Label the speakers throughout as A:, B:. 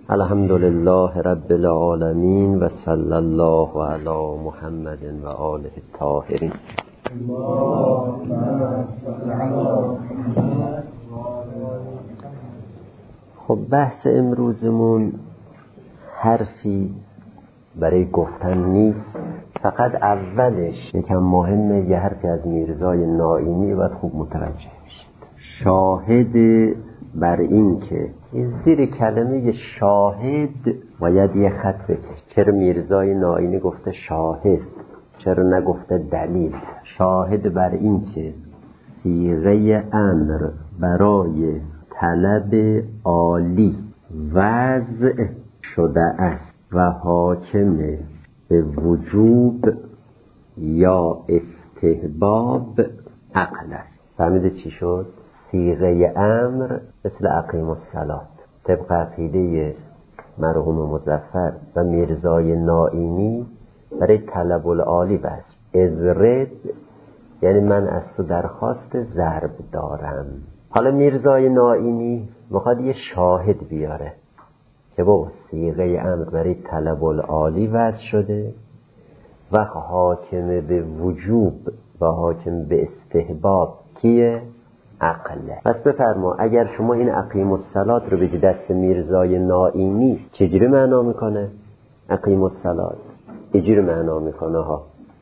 A: الحمد لله رب العالمین و صلی الله علی محمد و آله الطاهرین. خب بحث امروزمون حرفی برای گفتن نیست، فقط اولش یکم مهمه. یه حرفی از میرزای نائینی باید خوب متوجه بشید. شاهد بر این که زیر کلمه شاهد باید یه خط بکش. چرا میرزای نائینی گفته شاهد، چرا نگفته دلیل؟ شاهد بر این که صیغه امر برای طلب عالی وضع شده است و حاکم به وجوب یا استحباب عقل است. فهمیده چی شد؟ صیغه امر مثل اقیم الصلات طبق عقیده مرحوم مظفر و میرزای نائینی برای طلب العالی بس. ازرد یعنی من از تو درخواست ضرب دارم. حالا میرزای نائینی میخواد یه شاهد بیاره که با صیغه امر برای طلب العالی وضع شده و حاکم به وجوب و حاکم به استحباب کیه؟ عقله. پس بفرما اگر شما این اقیم الصلات رو بگی دست میرزای نائینی چجوری معنا میکنه؟ اقیم الصلات چجوری معنا میکنه ها؟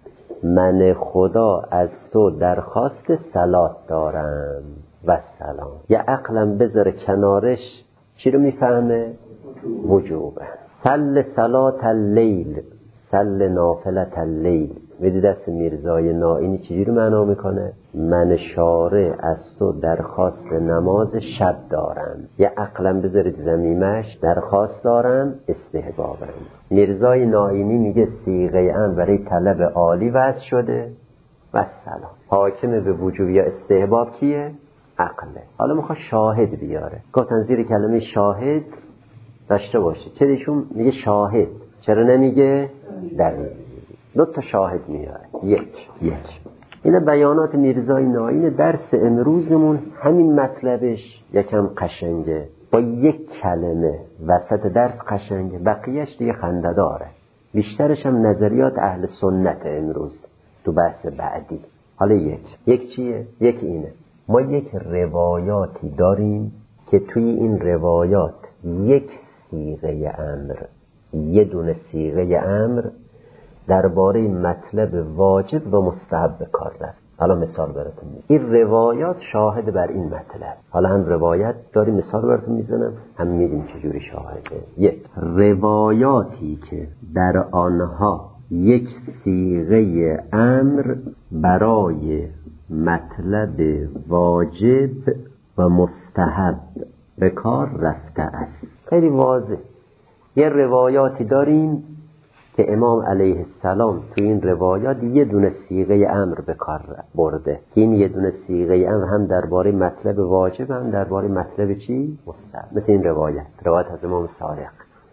A: من خدا از تو درخواست صلات دارم و سلام. یا عقلم بذاره کنارش چی رو میفهمه؟ وجوبه. سل صلات اللیل، سل نافلت اللیل. میدی دست میرزای نائینی چجوری معنا میکنه؟ من شارع از تو درخواست نماز شب دارم. یا عقلم بذارید زمیمش درخواست دارم استحبابم. میرزای نائینی میگه صیغه امر برای طلب عالی وضع شده و سلام. حاکم به وجوب یا استحباب کیه؟ عقله. حالا میخواد شاهد بیاره. گفتن زیر کلمه شاهد داشته باشه. چرا ایشون میگه شاهد، چرا نمیگه دلیل؟ دو تا شاهد میاره. یک این بیانات میرزای نائینی. درس امروزمون همین مطلبش یکم قشنگه، با یک کلمه وسط درس قشنگه، بقیهش دیگه خنده داره. بیشترش هم نظریات اهل سنت امروز تو بحث بعدی. حالا یک چیه؟ یک اینه، ما یک روایاتی داریم که توی این روایات یک صیغه امر، یه دونه صیغه امر درباره مطلب واجب و مستحب به کار رفت. حالا مثال براتون میزنم. این روایات شاهد بر این مطلب. حالا هم روایت داریم، مثال براتون میزنم، هم میدیم چجوری شاهده. یک روایاتی که در آنها یک صیغه امر برای مطلب واجب و مستحب به کار رفته است. خیلی واضح. یه روایاتی داریم که امام علیه السلام تو این روایات یه دونه صیغه امر به کار برده. این یه دونه صیغه امر هم درباره مطلب واجب هم درباره مطلب چی؟ مستحب. مثل این روایت از امام صادق.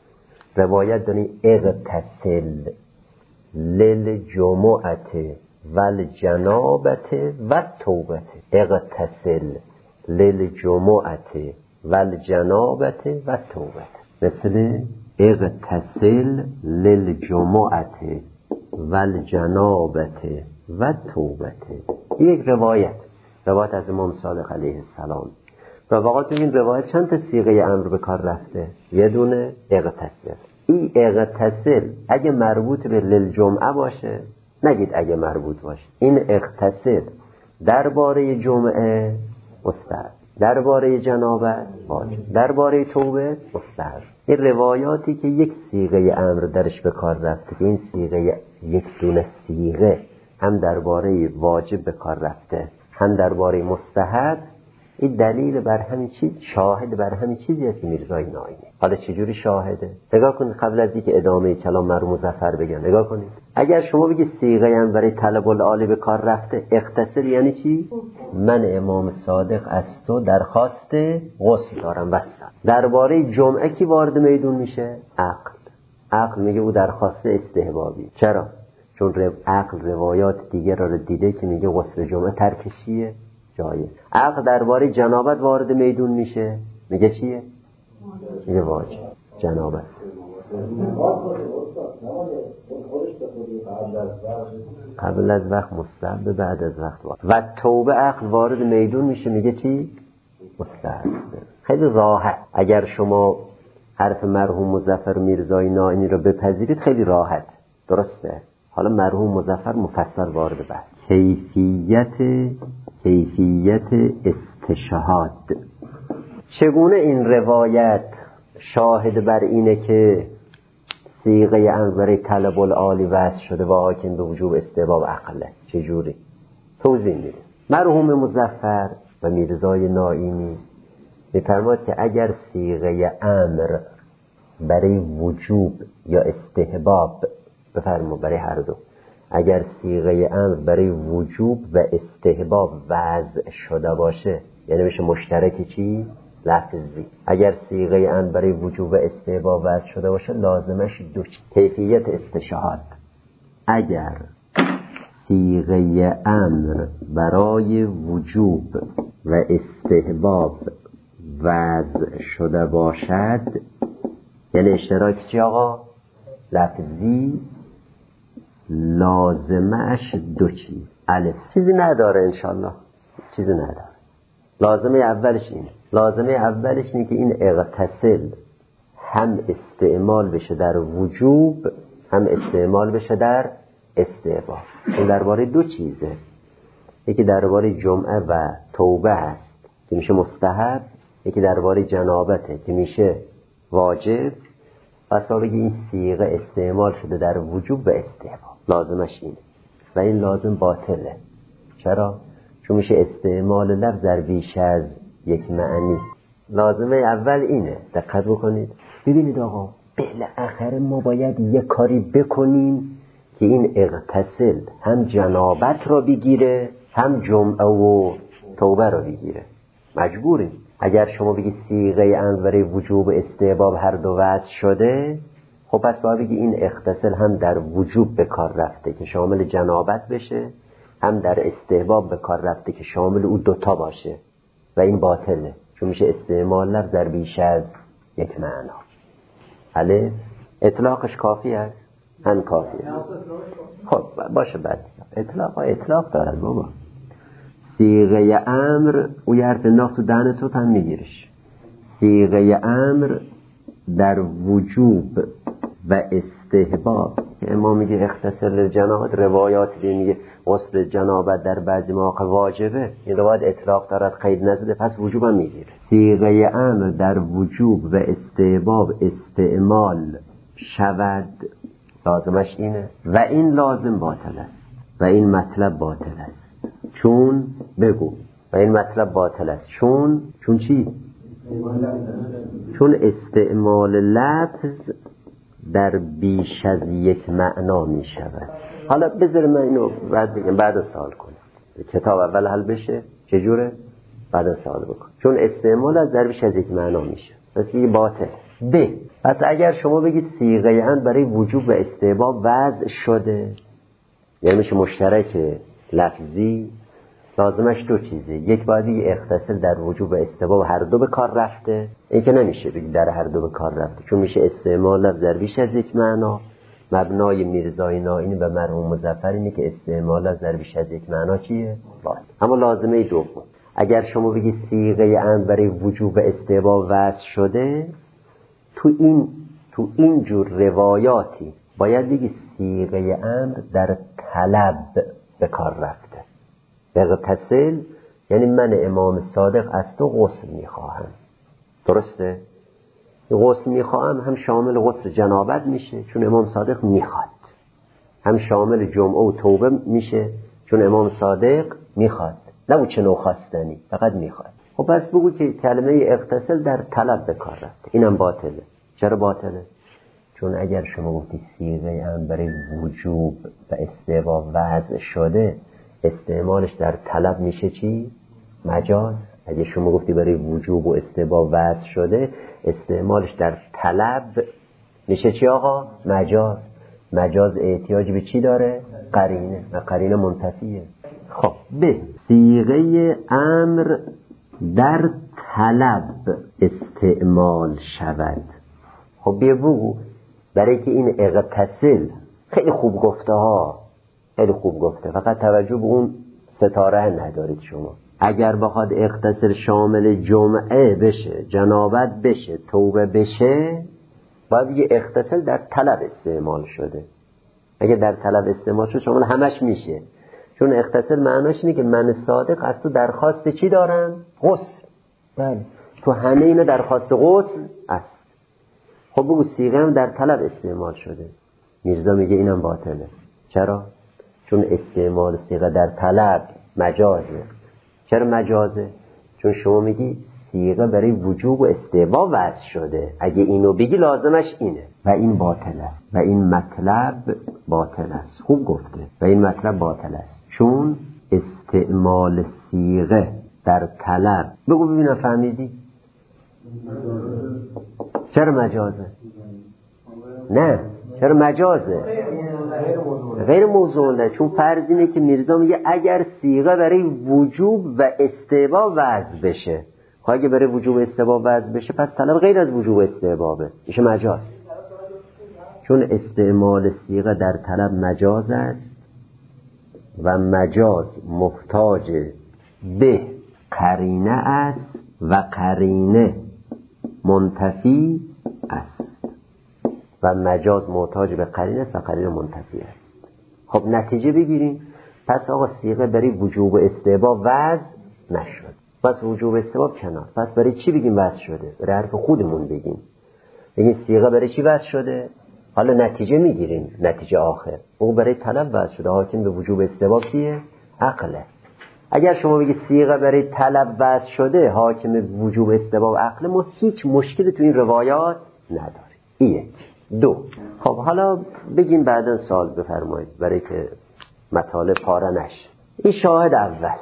A: روایت داریم اغتسل للجمعت والجنابت والتوبت. اغتسل للجمعت والجنابت والتوبت. مثل اغتسل للجمعت والجنابت والتوبت. یک روایت از امام صادق علیه السلام. و واقعا تو این روایت چند تا صیغه امر به کار رفته؟ یه دونه اغتسل. این اغتسل اگه مربوط به للجمعه باشه نگید اگه مربوط باشه. این اغتسل درباره جمعه مستحب، درباره جنابت واجب، درباره توبه مستحب. این روایاتی که یک صیغه امر درش به کار رفته، این صیغه یک دونه صیغه هم درباره واجب به کار رفته هم درباره مستحب، این دلیل بر همین چیز، شاهد بر همین چیزی است که میرزای نائینی. حالا چجوری شاهده؟ نگاه کنید قبل از اینکه ادامه کلام مرحوم مظفر بگم، نگاه کنید. اگر شما بگید صیغه هم برای طلب العالی به کار رفته، اغتسل یعنی چی؟ من امام صادق از تو درخواست غسل دارم. بس درباره جمعه کی وارد میدون میشه؟ عقل میگه او درخواست استحبابی. چرا؟ چون عقل روایات دیگه را دیده که میگه غسل جمعه ترکشیه جایه. عقل درباره جنابت وارد میدون میشه، میگه چیه؟ میگه واجب. جنابت. قبل از وقت مستحب، بعد از وقت وارد. و توبه عقل وارد میدون میشه میگه چی؟ مستحب. خیلی راحت. اگر شما حرف مرحوم مظفر میرزایی نائینی رو بپذیرید خیلی راحت، درسته؟ حالا مرحوم مظفر مفصل وارد بحث. کیفیت استشهاد. چگونه این روایت شاهد بر اینه که صیغه انظر طلب العالی وضع شده و حاکم به وجوب استحباب عقله؟ چجوری؟ توضیح میده. مرحوم مظفر و میرزای نائینی میفرماد که اگر صیغه امر برای وجوب یا استحباب، بفرماد برای هر دو، اگر صیغه امر برای وجوب و استحباب وضع شده باشه، یعنی بشه مشترک چی؟ لفظی. اگر صیغه امر برای وجوب و استحباب وضع شده باشه لازمش دو چیز. کیفیت استشهاد. اگر صیغه امر برای وجوب و استحباب وضع شده باشد، یعنی اشتراک چی آقا؟ لفظی، لازمش دو چیز. الف چیزی نداره انشالله، چیزی نداره. لازمه اولش اینه که این اغتسل هم استعمال بشه در وجوب هم استعمال بشه در استحباب. این درباره دو چیزه، یکی درباره جمعه و توبه هست که میشه مستحب، یکی درباره جنابته که میشه واجب. پس ما بگی این صیغه استعمال شده در وجوب و استحباب، لازمش اینه و این لازم باطله. چرا؟ چون میشه استعمال لفظ در بیش از یک معنی. لازمه اول اینه، دقت بکنید. ببینید آقا، بالاخره ما باید یک کاری بکنیم که این اغتسل هم جنابت را بگیره هم جمعه و توبه را بگیره. مجبوریم. اگر شما بگی صیغه انظر وجوب و استحباب هر دو وضع شده، خب پس باید بگی این اغتسل هم در وجوب به کار رفته که شامل جنابت بشه، هم در استحباب به کار رفته که شامل او دوتا باشه و این باطله، چون میشه استعمال لفظ در بیش از یک معنا. الف اطلاقش کافی است؟ هم کافی است. خب باشه، بعد اطلاق دارد بابا. صیغه امر او یه حرف انداخت تو دهن تو هم میگیرش. صیغه امر در وجوب و استحباب که امام میگه اغتسل جنابت، روایات میگه غسل جنابت در بعضی مواقع واجبه، این روایت اطلاق دارد، قید نزده، پس وجوب هم میگیره. صیغه امر در وجوب و استحباب استعمال شود، لازمش اینه و این لازم باطل است و این مطلب باطل است. چون بگو و این مطلب باطل است چون چی؟ چون استعمال لفظ در بیش از یک معنا می شود. حالا بذار من اینو بعد بگم، بعد سوال کنم. کتاب اول حل بشه چجوره؟ بعد سوال بکن. چون استعمال از در بیش از یک معنا میشه، پس یه باطل. پس اگر شما بگید صیغه ان برای وجوب و استحباب وضع شده، یعنی میشه مشترک لفظی، لازمش دو چیزه. یک باید بگی اغتسل در وجوب و استحباب هر دو به کار رفته، این که نمیشه بگی در هر دو به کار رفته، چون میشه استعمال لفظ در بیش از یک معنا. مبنای میرزای نائینی و مرحوم مظفر اینه که استعمال لفظ در بیش از یک معنا چیه؟ باید. اما لازمه دوم، اگر شما بگی صیغه امر برای وجوب و استحباب وضع شده، تو این جور روایاتی باید بگی صیغه امر در طلب به کار رفته. اغتسل یعنی من امام صادق از تو غسل میخواهم، درسته؟ غسل میخواهم هم شامل غسل جنابت میشه چون امام صادق میخواد، هم شامل جمعه و توبه میشه چون امام صادق میخواد، نه چه نوع خواستنی، فقط میخواد. خب پس بگو که کلمه اغتسل در طلب به کار رفته، اینم باطله. چرا باطله؟ چون اگر شما گفتی صیغه امر برای وجوب و استحباب وضع شده، استعمالش در طلب میشه چی؟ مجاز. اگه شما گفتی برای وجوب و استحباب وضع شده، استعمالش در طلب میشه چی آقا؟ مجاز. مجاز احتیاج به چی داره؟ قرینه، و قرینه منتفیه. خب صیغه امر در طلب استعمال شود، خب بیا بگو، برای که این اغتسل خیلی خوب گفته ها، خیلی خوب گفته، فقط توجه به اون ستاره ندارید شما. اگر بخواد اغتسل شامل جمعه بشه، جنابت بشه، توبه بشه، باید یه اغتسل در طلب استعمال شده. اگه در طلب استعمال شده شامل همش میشه، چون اغتسل معناش اینه که من صادق از تو درخواست چی دارم؟ غسل. بله، تو همه اینا درخواست غسل است. خب بگو صیغه هم در طلب استعمال شده. میرزا میگه اینم باطله. چرا؟ چون استعمال صیغه در طلب مجازه. چرا مجازه؟ چون شما میگی صیغه برای وجوب و استحباب وضع شده، اگه اینو بگی لازمش اینه و این باطل است و این مطلب باطل است. خوب گفته، و این مطلب باطل است چون استعمال صیغه در طلب. بگو ببینم فهمیدی؟ چرا مجازه؟ نه، چرا مجازه؟ غیر موضوعه، چون فرض اینه که میرزا میگه اگر صیغه برای وجوب و استحباب وضع بشه. خب اگه برای وجوب و استحباب وضع بشه پس طلب غیر از وجوب و استحبابه، میشه مجاز. چون استعمال صیغه در طلب مجاز است و مجاز محتاج به قرینه است و قرینه منتفی است و مجاز محتاج به قرینه است و قرینه منتفی است. خب نتیجه بگیریم، پس آقا صیغه برای وجوب و استحباب وضع نشد، پس وجوب و استحباب کنار، پس برای چی بگیم وضع شده؟ برای حرف خودمون بگیم صیغه برای چی وضع شده؟ حالا نتیجه میگیریم، نتیجه آخر او برای طلب وضع شده، حاکم به وجوب استحباب کیه؟ عقله. اگر شما بگید صیغه برای طلب وضع شده، حاکم به وجوب استحباب عقله، ما هیچ مشکلی تو این روایات نداریم. یک. دو، خب حالا بگیم بعداً سوال بفرمایید برای که مطالب پاره نشه. این شاهد اول.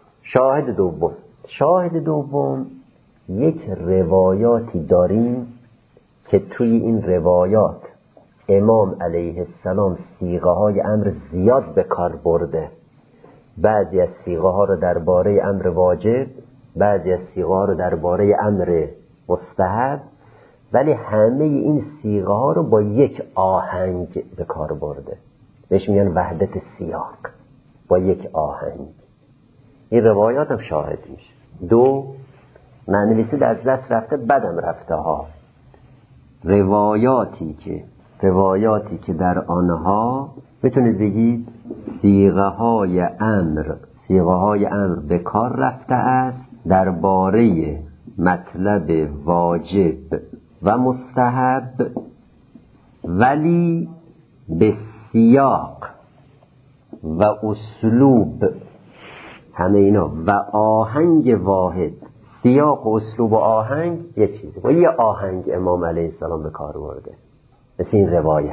A: شاهد دوم یک روایاتی داریم که توی این روایات امام علیه السلام صیغه های امر زیاد به کار برده. بعضی از صیغه ها رو درباره امر واجب، بعضی از صیغه ها رو درباره امر مستحب، ولی همه این صیغه ها رو با یک آهنگ به کار برده. بهش میگن وحدت سیاق، با یک آهنگ. این روایات هم شاهد میشه. دو، معنویسی در دست رفته بدم رفته ها. روایاتی که در آنها میتونید بگید صیغه های امر به کار رفته است درباره مطلب واجب و مستحب، ولی به سیاق و اسلوب، همه اینا و آهنگ واحد. سیاق و اسلوب و آهنگ یه چیزه، و یه آهنگ امام علیه السلام به کار برده. مثل این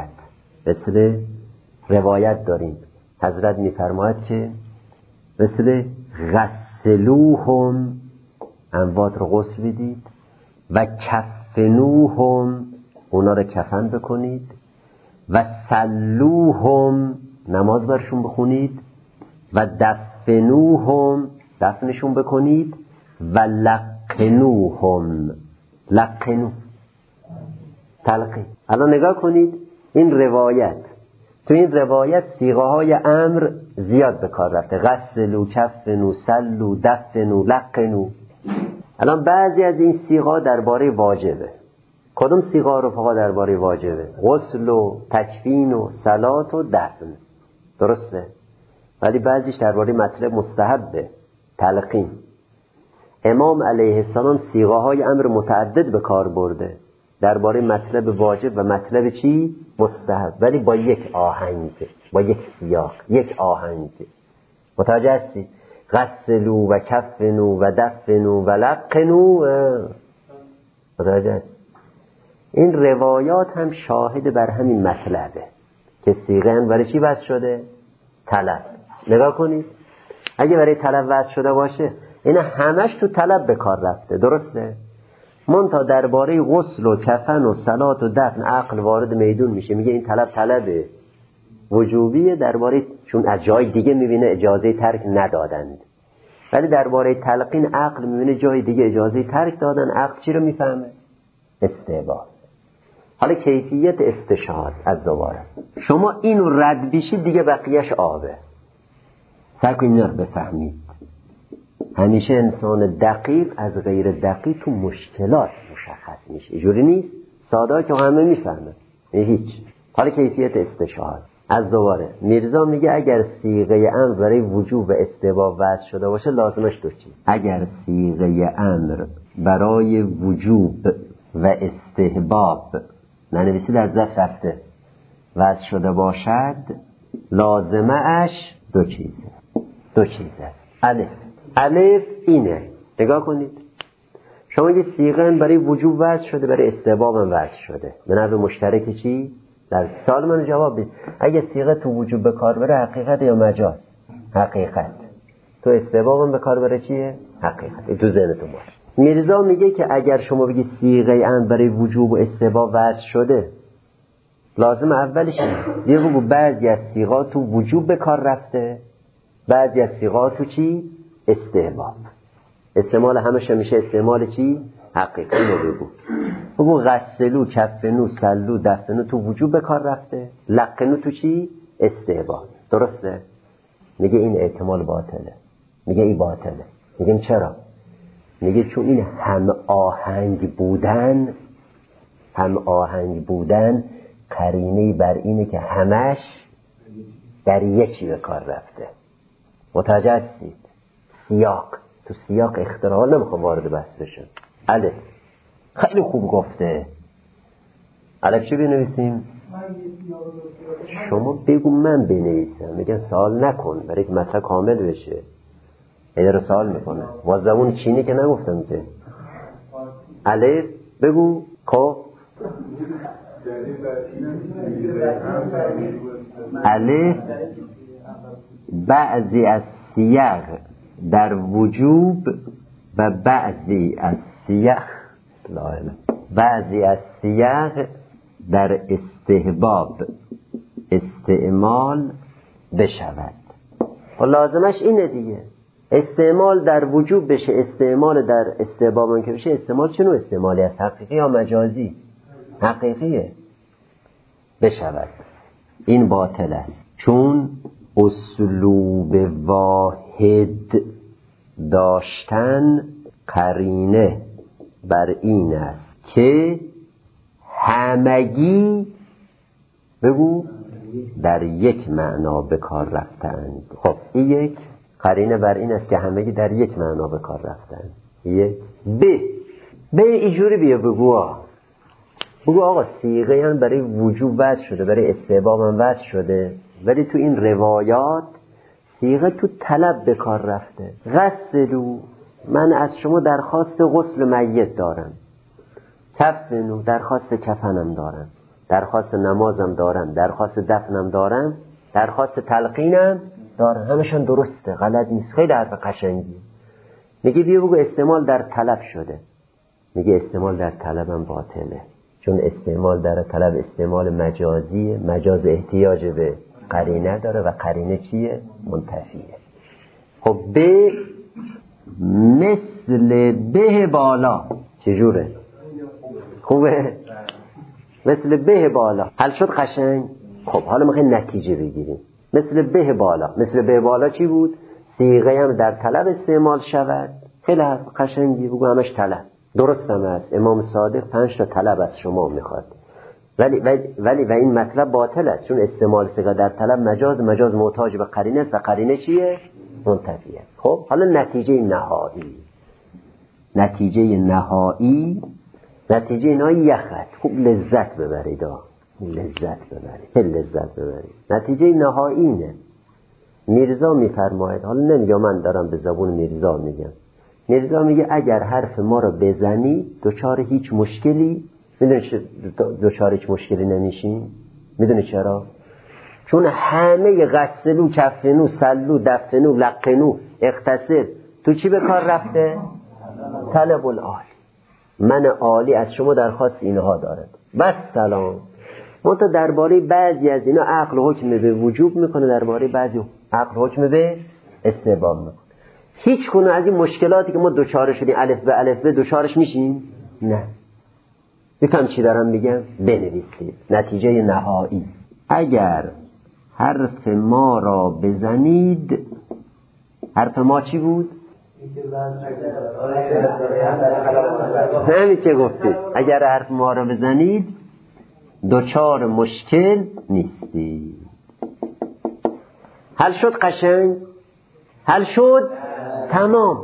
A: روایت داریم حضرت میفرماید که مثل غسلوهم، اموات رو غسل بدید، و کفنوهم، اونا رو کفن بکنید، و سلوهم، نماز برشون بخونید، و دفنوهم، دفنشون بکنید، و لقنوهم، تلقین. الان نگاه کنید این روایت، تو این روایت صیغه های امر زیاد به کار رفته. غسلو، کفنو، سلو، دفنو، لقنو. الان بعضی از این صیغه درباره واجبه. کدوم صیغه رو فقط درباره واجبه؟ غسل و تکفین و صلات و دفن، درسته؟ ولی بعضیش درباره مطلب مستحبه، تلقین. امام علیه السلام صیغه های امر متعدد به کار برده درباره مطلب واجب و مطلب چی؟ مستحب، ولی با یک آهنگ، با یک سیاق، یک آهنگ. متوجه هستی؟ غسلو و کفنو و دفنو و لقنو. متوجه هستی؟ این روایات هم شاهد بر همین مطلبه که صیغه هم برای چی وضع شده؟ طلب. نگاه کنید، اگه برای طلب وضع شده باشه این همش تو طلب به کار رفته، درسته؟ منتها درباره غسل و کفن و صلات و دفن عقل وارد میدون میشه، میگه این طلب وجوبیه، درباره چون از جای دیگه میبینه اجازه ترک ندادند. ولی درباره تلقین عقل میبینه جای دیگه اجازه ترک دادن، عقل چی رو میفهمه؟ استحباب. حالا کیفیت استشهاد از دوباره شما اینو رد بشید دیگه بقیهش آبه. سعی کنید اینا رو بفهمید. همیشه انسان دقیق از غیر دقیق تو مشکلات مشخص میشه. اینجوری نیست ساده که همه میفهمه هیچ. حالا کیفیت استشهاد از دوباره میرزا میگه اگر صیغه امر برای وجوب و استحباب وضع شده باشه لازمش دو چیز. اگر صیغه امر برای وجوب و استحباب ننویسید از دست رفته وضع شده باشد لازمه اش دو چیزه. الف اینه. نگاه کنید شما یه صیغه برای وجوب وضع شده برای استحباب هم وضع شده به نحو مشترک چی؟ در سال من جواب بید. اگه صیغه تو وجوب به کار بره حقیقت یا مجاز؟ حقیقت. تو استحباب هم به کار بره چیه؟ حقیقت. این تو ذهنتون باشه. میرزا میگه که اگر شما بگید صیغه امر برای وجوب و استحباب وضع شده لازم اولش یه بگو بعضی از صیغا تو وجوب به کار رفته بعضی از صیغا تو چی؟ استحباب. استعمال همش میشه استعمال چی؟ حقیقی رو بگو غسلو کفنو سلو دفنو تو وجوب به کار رفته لقنو تو چی؟ استحباب. درسته؟ میگه این احتمال باطله. میگه این باطله. میگیم چرا؟ میگه چون این هم آهنگ بودن قرینه بر اینه که همش در یه چی به کار رفته. متوجه هستید؟ تو سیاق اختراع نمیخوام وارد بحث بشم. الف خیلی خوب گفته. الف چی بنویسیم؟ شما بگو من بنویسم. میگن سوال نکن برای که مطلب کامل بشه. ایده سوال میکنه با زبون چینی که نگفتم که الف بگو خب الف بعضی از سیاق در وجوب و بعضی از سیاق در استحباب استعمال بشود. و لازمش اینه دیگه استعمال در وجوب بشه استعمال در استحباب که بشه. استعمال چنو استعمالی از حقیقی یا مجازی؟ حقیقیه. بشود. این باطل است چون اسلوب واحد داشتن قرینه بر این است که همگی بگو در یک معنا به کار رفتند. خب این یک قرینه بر این است که همگی در یک معنا به کار رفتند. یک به اینجوری بیا بگو آقا صیغه هم برای وجوب وضع شده برای استحباب هم وضع شده ولی تو این روایات صیغه تو طلب به کار رفته. غسلو من از شما درخواست غسل میت دارم. کفنو درخواست کفنم دارم. درخواست نمازم دارم. درخواست دفنم دارم. درخواست تلقینم دارم. همشون درسته غلط نیست. خیلی حرف قشنگی. میگه بیا بگو استعمال در طلب شده. میگه استعمال در طلب هم باطله چون استعمال در طلب استعمال مجازیه. مجاز احتیاج به قرینه داره و قرینه چیه؟ منتفیه. خب به مثل به بالا چجوره؟ خوبه؟ مثل به بالا حل شد قشنگ؟ خب حالا میخوایم نتیجه بگیریم. مثل به بالا. مثل به بالا چی بود؟ صیغه هم در طلب استعمال شود. خیلی قشنگی بگو همش طلب. درست هم است. امام صادق 5 تا طلب از شما میخواد ولی و این مطلب باطل است چون استعمال صیغه در طلب مجاز محتاج به قرینه است و قرینه چیه؟ منتفیه. خب حالا نتیجه نهایی یخت خوب لذت ببرید. نتیجه نهایی اینه. میرزا میفرماید چیزا حالا نمیگم، من دارم به زبون میرزا میگم. میرزا میگه اگر حرف ما رو بزنی دوچار هیچ مشکلی، میدونی چه دوچار هیچ مشکلی نمیشین؟ میدونی چرا؟ چون همه غسلو کفنو سلو دفنو لقنو اغتسل تو چی به کار رفته؟ طلب العال. من عالی از شما درخواست اینها دارد بس سلام. منتها درباره بعضی از اینا عقل حکم به وجوب میکنه، درباره بعضی عقل حکم به استحباب میکنه. هیچ کنه از این مشکلاتی که ما دوچار شدیم الف به دوچارش میشیم؟ نه. میفهم چی دارم میگم؟ بنویسید نتیجه نهایی. اگر حرف ما را بزنید، حرف ما چی بود؟ همین که گفتید اگر حرف ما را بزنید دچار مشکل نیستید. حل شد قشنگ؟ حل شد؟ تمام.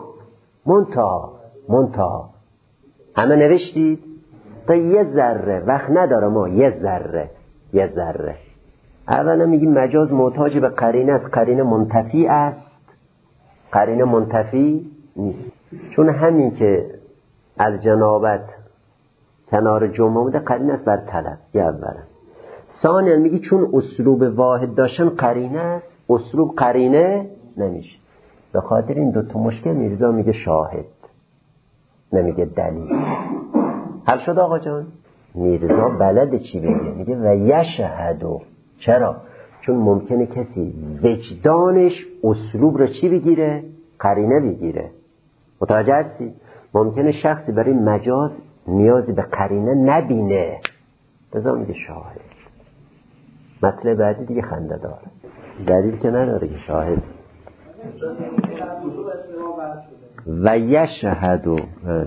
A: منتها همه نوشتید؟ تا یه ذره وقت نداره ما یه ذره اولا میگیم مجاز محتاج به قرینه است. قرینه منتفی است؟ قرینه منتفی نیست، چون همین که از جنابت کنار جمعه بوده قرینه است بر طلب. یه اولا. ثانیا میگی چون اسلوب واحد داشتن قرینه است، اسلوب قرینه نمیشه. به خاطر این دوتا مشکل میرزا میگه شاهد، نمیگه دلیل. حل شد آقا جان؟ میرزا بلد چی بگه؟ میگه و یشهدو. چرا؟ چون ممکنه کسی وجدانش اسلوب رو چی بگیره؟ قرینه بگیره. متوجه هستی؟ ممکنه شخصی برای مجاز نیازی به قرینه نبینه، لذا میگه شاهد. مطلب بعدی دیگه خنده داره، دلیل که نداره که شاهد. و یشهدو.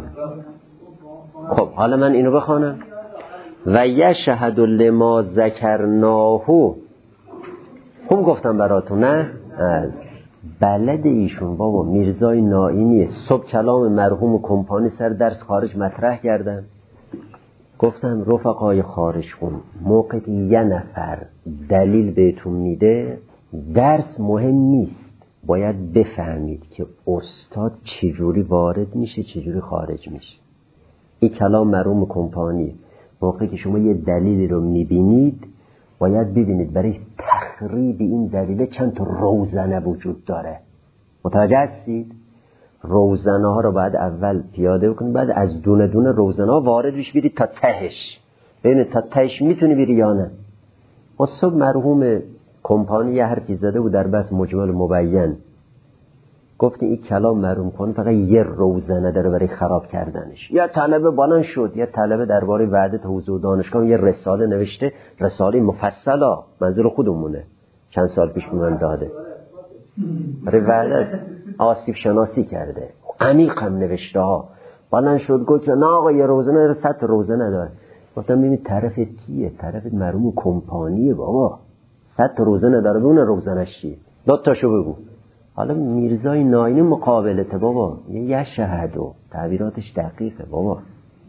A: خب حالا من اینو بخوانم. و یشهدو لما ذکرناهو. خوب گفتم براتون نه؟ بلد ایشون بابا میرزای نائینی. صبح کلام مرحوم کمپانی سر درس خارج مطرح کردم، گفتم رفقای خارج خون موقع که یه نفر دلیل بهتون میده درس مهم نیست، باید بفهمید که استاد چجوری وارد میشه چجوری خارج میشه. این کلام مرحوم کمپانی موقعی که شما یه دلیلی رو میبینید باید ببینید برای تخریب این دلیل چند تا روزنه وجود داره. متوجه هستید؟ روزنه ها رو باید اول پیاده بکنید، بعد از دونه دونه روزنه ها وارد بشید برید تا تهش، ببینید تا تهش میتونی بری یا نه. ما صبح مرحوم کمپانی یه حرفی زده بود در بحث مجمل مبین، گفت این کلام مرحوم کمپانی فقط یه روزنه داره برای خراب کردنش. یا طلبه بلند شد، یا طلبه درباره وحدت حضور دانشگاه یه رساله نوشته، رساله مفصلا، منظور خودمونه، چند سال پیش به من داده، برای وحدت آسیب شناسی کرده، عمیق هم نوشته ها. بلند شد گفت نه آقا یه روزنه داره، 100 روزنه داره. گفتم ببین طرفت کیه؟ طرفت مرحوم کمپانیه بابا، 100 روزنه داره، اون روزنش چیه؟ دو تاشو بگو. حالا میرزای نائینی مقابلته بابا، یه شهدو، تعبیراتش دقیقه بابا.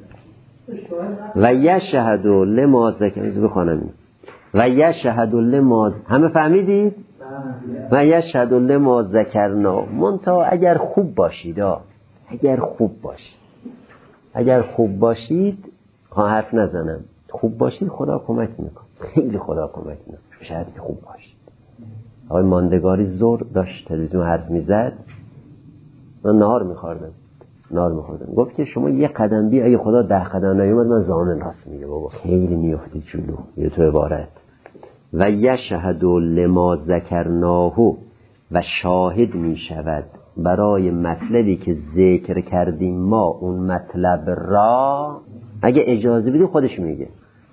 A: و یه شهدو لما ذکر بخونم. و یه شهدو لما، همه فهمیدید؟ و یه شهدو لما ذکرنا. منتها اگر خوب باشید، اگر خوب باشید حرف نزنم، خوب باشید خدا کمک میکنه، خیلی خدا کمک میکنه، شاید که خوب باشید. آقای ماندگاری زور داشت تلویزیون حرف میزد، من نهار میخوردم، گفت که شما یه قدم بی، اگه خدا 10 قدم نیومد من زانو راست میگه بابا، خیلی میافتید جلو. یه تو عبارت و یشهدو لما ذکرناهو، و شاهد میشود برای مطلبی که ذکر کردیم ما اون مطلب را. اگه اجازه بدی خودش میگه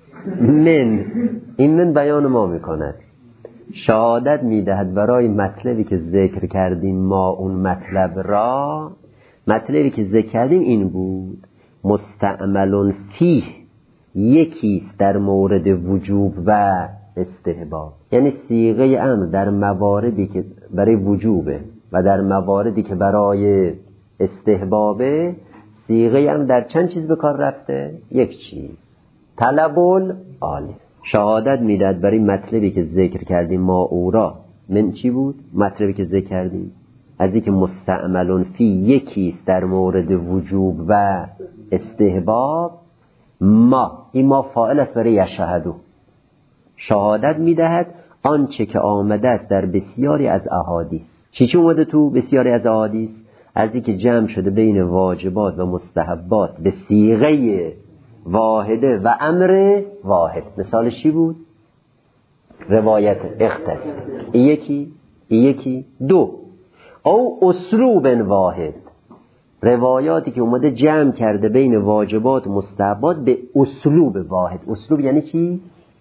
A: من بیان ما میکند، شهادت میدهد برای مطلبی که ذکر کردیم ما اون مطلب را. مطلبی که ذکر کردیم این بود، مستعمل فیه، یکیست در مورد وجوب و استحباب، یعنی صیغه امر در مواردی که برای وجوبه و در مواردی که برای استحبابه، صیغه امر در چند چیز به کار رفته؟ یک چیز، طلب العالی. شهادت میداد برای مطلبی که ذکر کردیم ما او را. من چی بود؟ مطلبی که ذکر کردیم از اینکه مستعمل فی، یکیست در مورد وجوب و استحباب. ما، این ما فاعل است برای یشهدو. شهادت میدهد آنچه که آمده است در بسیاری از احادیث. چی اومده تو بسیاری از احادیث؟ از اینکه جمع شده بین واجبات و مستحبات به صیغه واحده و امر واحد. مثالش چی بود؟ روایت اختص، یکی دو، او اسلوب واحد، روایاتی که اومده جمع کرده بین واجبات و مستحبات به اسلوب واحد. اسلوب یعنی چی؟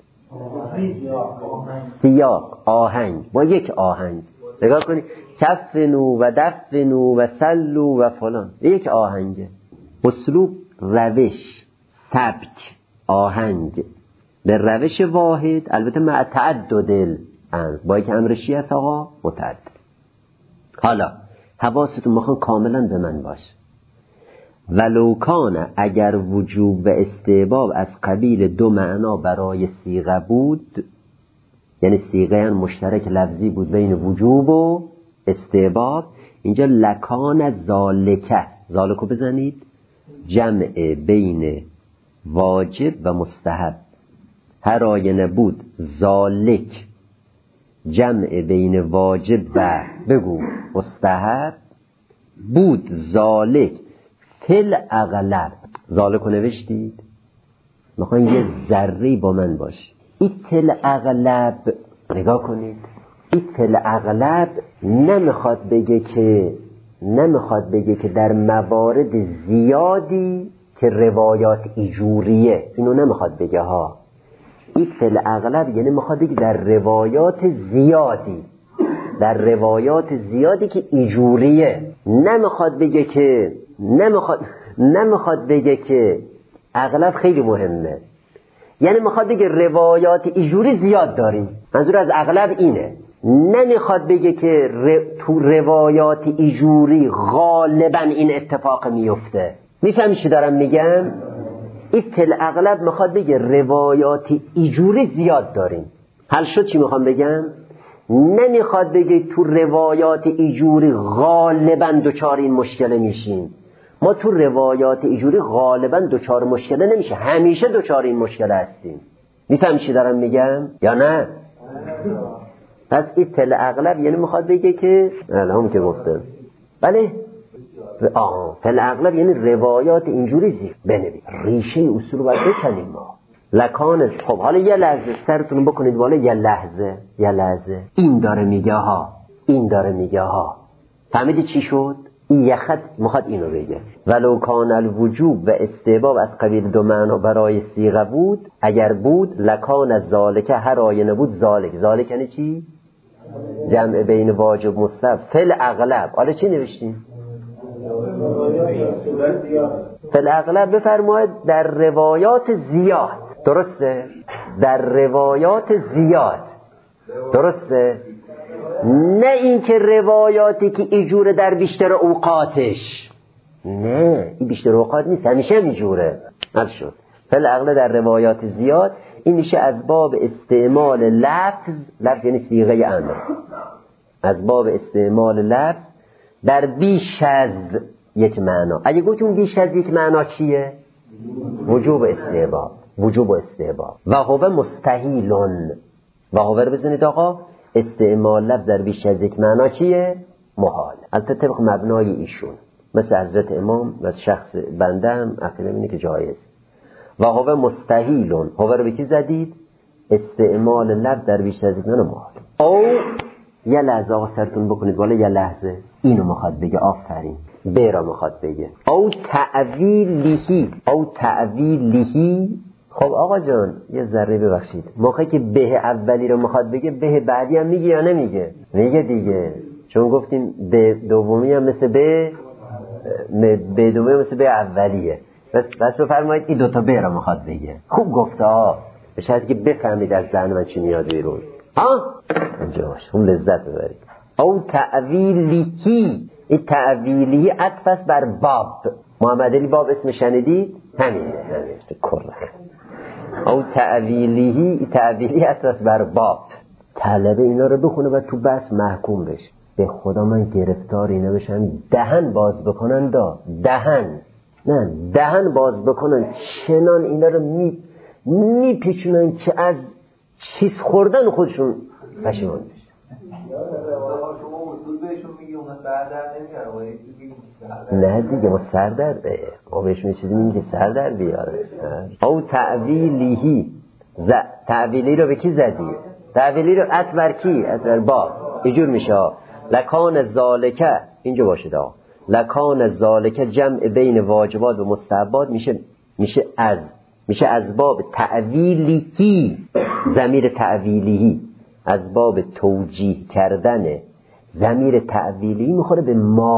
A: سیاق، آهنگ، با یک آهنگ. نگاه کنید کفنو و دفنو و سلو و فلان، یک آهنگه. اسلوب روش، سبک، آهنگ به روش واحد، البته مع تعدد با یک امرشی هست آقا متعدد. حالا حواستون میخوان کاملا به من باشه. ولو کان اگر وجوب و استحباب از قبیل دو معنا برای صیغه بود، یعنی صیغه مشترک لفظی بود بین وجوب و استحباب، اینجا لکان ذالکه، ذالکو بزنید، جمع بین واجب و مستحب. هر آینه بود ذالک جمع بین واجب و بگو مستحب بود، ذالک فل اغلب. ذالکو نوشتید؟ میخواین یه ذره با من باشید. این تل اغلب نگاه کنید، این تل اغلب نمیخواد بگه که در موارد زیادی که روایات ایجوریه، اینو نمیخواد بگه ها. این تل اغلب یعنی میخواد بگه در روایات زیادی که ایجوریه. نمیخواد بگه که اغلب خیلی مهمه، یعنی میخواد بگه روایات ایجوری زیاد داریم. منظور از اغلب اینه. نمیخواد بگه که تو روایات ایجوری غالبا این اتفاق میفته. میفهمی چی دارم میگم؟ این تل اغلب میخواد بگه روایات ایجوری زیاد داریم. حل شد چی میخوام بگم؟ نمیخواد بگه تو روایات ایجوری غالبا دوچار این مشکل میشیم. ما تو روایات ایجوری غالبا دوچار مشکل نمیشه، همیشه دوچار این مشکل هستیم. میفهم چی دارم میگم یا نه؟ پس این تل اغلب یعنی میخواد بگه که هم که گفتم بله تل اغلب یعنی روایات اینجوری زیر بنوید. ریشه اصول باید بکنیم ما. لکان. خب حالا یه لحظه سرتون بکنید بالا، یه لحظه این داره میگه ها. فهمیدی چی شد؟ این یه خط میخواد اینو بگه. ولو کان الوجوب و استحباب از قبیل دو معنا برای صیغه بود، اگر بود لکان از ذالکه، هر آینه بود ذالک یعنی چی؟ جمع بین واجب مستحب فل اغلب. حالا چی نوشتیم؟ فل اغلب بفرماید در روایات زیاد. درسته؟ در روایات زیاد. درسته؟ نه این که روایاتی که ایجوره در بیشتر اوقاتش، نه این بیشتر اوقات نیست، همیشه ایجوره. حل شد. فل اغلب در روایات زیاد. این میشه از باب استعمال لفظ یعنی صیغه امر، از باب استعمال لفظ در بیش از یک معنا. اگه گفتیم بیش از یک معنا چیه؟ وجوب و استحباب. و هو مستحیلون. و هو رو بزنید آقا، استعمال لفظ در بیش از یک معنا چیه؟ محال. البته طبق مبنای ایشون، مثل حضرت امام و شخص بنده هم عقیده اینه که جایز. و هو مستحیلون، هو رو به کی زدید؟ استعمال لفظ در بیش از یک معنا محال. او یه لحظه آقا سرتون بکنید بالا، یه لحظه اینو میخواد بگه. آفرین، به را میخواد بگه. او تعویلیهی. خب آقا جان یه ذره ببخشید، موقعی که به اولی رو میخواد بگه، به بعدی هم میگه یا نمیگه؟ میگه دیگه، چون گفتیم به دومی هم مثل به دومی مثل به اولیه. بس بفرمایید این دوتا به را میخواد بگه. خوب گفته ها، به شرطی که بفهمید از ذهن من چی میاد بیرون. اینجا باشه، هم لذت ببرید. او تعویلیهی. این تعویلیهی عطف است بر باب. محمد علی باب اسم شنیدی؟ همینه کرخ. او تعویلی اساس بر باب. طلبه اینا رو بخونه و تو بس محکوم بشه. به خدا من گرفتار اینا بشم دهن باز بکنن دهن باز بکنن، چنان اینا رو میپیچونن که از چیز خوردن خودشون پشیمان بشه. نه دیگه ما سر در به ما بهش میچیدیم که سر در بیاره. او تعویلیهی. تعویلی رو به کی زدی؟ تعویلی رو اتبر کی؟ اتبر با. اینجور میشه لکان ذالکه. اینجا باشه دا لکان ذالک جمع بین واجبات و مستحبات میشه از باب تعویلیهی، ضمیر تعویلیهی از باب توجیه کردن ضمیر تعویلی میخوره به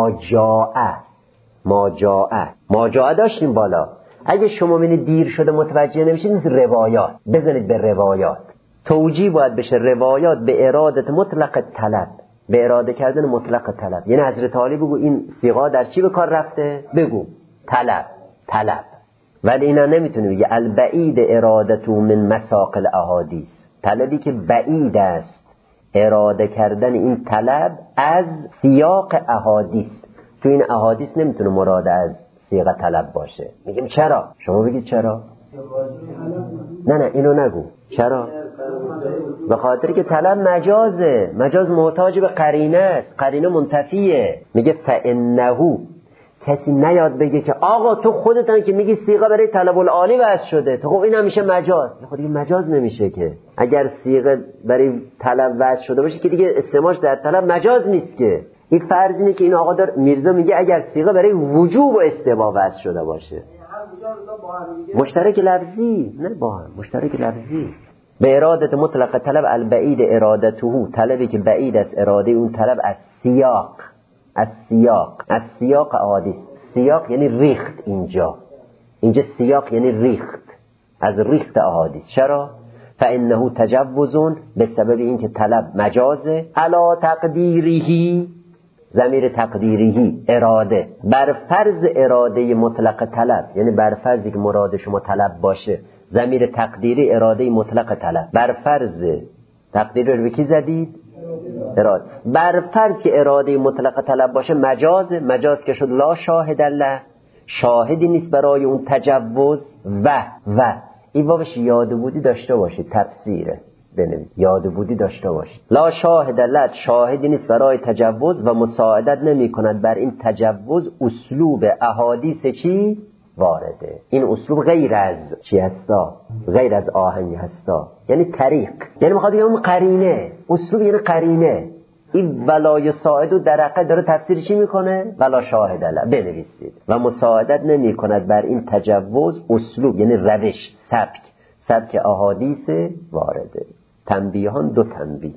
A: ماجاعه داشتیم بالا. اگه شما ببینید دیر شده متوجه نمیشید، مثل روایات بزنید به روایات. توجیه باید بشه روایات به اراده مطلق طلب، به اراده کردن مطلق طلب. یعنی حضرت علی بگو این صیغه در چی به کار رفته؟ بگو طلب. ولی اینا نمیتونه بگه البعید ارادتو من مساق الاحادیث، طلبی که بعید است اراده کردن این طلب از سیاق احادیث. تو این احادیث نمیتونه مراد از صیغه طلب باشه. میگیم چرا؟ شما بگید چرا؟ نه اینو نگو. چرا؟ به خاطر که طلب مجازه، مجاز محتاج به قرینه است، قرینه منتفیه. میگه فانه، کسی نیاد بگه که آقا تو خودتن که میگی صیغه برای طلب العالی وضع شده، تو خب این همیشه مجاز. خب این مجاز نمیشه که. اگر صیغه برای طلب وضع شده باشه که دیگه استعمالش در طلب مجاز نیست که. این فرض اینه که این آقا میرزا میگه اگر صیغه برای وجوب و استباح وضع شده باشه، مشترک لفظی، نه با هم مشترک لفظی. به ارادت مطلق طلب البعید ارادته، طلبی که بعید است اراده اون طلب از سیاق احادیث. سیاق یعنی ریخت، اینجا سیاق یعنی ریخت، از ریخت احادیث. چرا؟ فانه تجوزون، به سبب اینکه طلب مجازه، علی تقدیریهی، ضمیر تقدیریهی اراده، بر فرض اراده مطلق طلب، یعنی بر فرضی که مراد شما طلب باشه. ضمیر تقدیری اراده مطلق طلب، بر فرض تقدیری رو به کی زدید؟ اراده. بر فرض که اراده مطلق طلب باشه مجاز که شد لا شاهد له، شاهدی نیست برای اون تجوز. و این بابش یاد بودی داشته باشید، تفسیره بنویسید، یاد بودی داشته باشید. لا شاهد له، شاهدی نیست برای تجوز و مساعدت نمی کند بر این تجوز اسلوب احادیث چی؟ وارده. این اسلوب غیر از چی هستا؟ غیر از آهنگ هستا، یعنی طریق، یعنی میخواد بگم قرینه. اسلوب یعنی قرینه. این ولا ساعد در حقیقت داره تفسیر چی میکنه؟ ولا شاهد له، بنویسید. و مساعدت نمی کند بر این تجوز اسلوب یعنی روش، سبک احادیث وارده. تنبیهان، 2 تنبیه.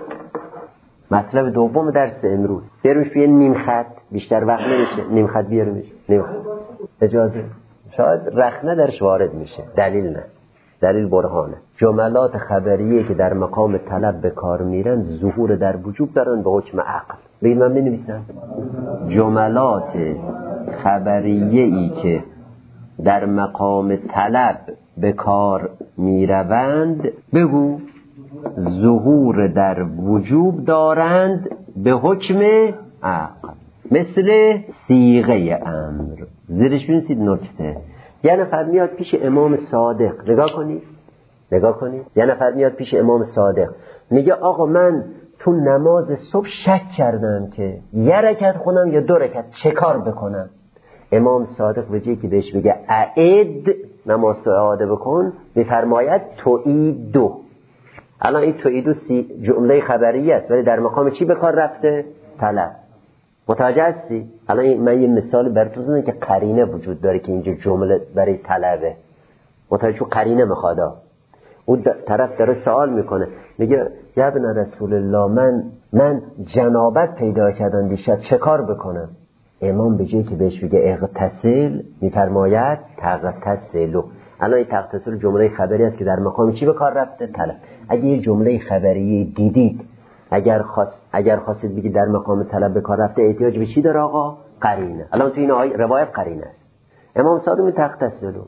A: مطلب دوم درس امروز بیاروش بیه نیم خط، بیشتر وقت نمیشه. نیم خط بیاروش، نیم خط اجازه. شاید رخنه درش وارد میشه، دلیل نه، دلیل برهانه. جملات خبریه که در مقام طلب به کار میرن ظهور در وجوب دارن به حکم عقل. بگید من بنویسم. جملات خبریه ای که در مقام طلب به کار میروند بگو ظهور در وجوب دارند به حکم عقل. مثل صیغه امر. زیرش بنویسید نکته. یه نفر میاد پیش امام صادق، نگاه کنید. یه نفر میاد پیش امام صادق میگه آقا من تو نماز صبح شک کردم که 1 رکعت خونم یا 2 رکعت، چه کار بکنم؟ امام صادق به جایی که بهش بگه اعد نماز تو اعاده بکن، میفرماید تویدو. الان این تویدو جمله خبریه است ولی در مقام چی به کار رفته؟ طلب. متوجه هستی؟ الان من یه مثال براتون زدم که قرینه وجود داره که اینجا جمله برای طلبه. متوجه چون قرینه میخواد. اون طرف داره سوال میکنه، میگه یا ابن رسول الله من جنابت پیدا کردم دیشب، چه کار بکنم؟ امام به جایی که بهش بگه اغتسل میفرماید تغتسلو. الان این تغتسل جمله خبری است که در مقام چی به کار رفته؟ طلب. اگه یه جمله خبری دیدید اگر خواستید بگید در مقام طلب به کار رفته، احتیاج به چی داره آقا؟ قرینه. الان تو این روایت قرینه است. امام صادق می تغتسلو.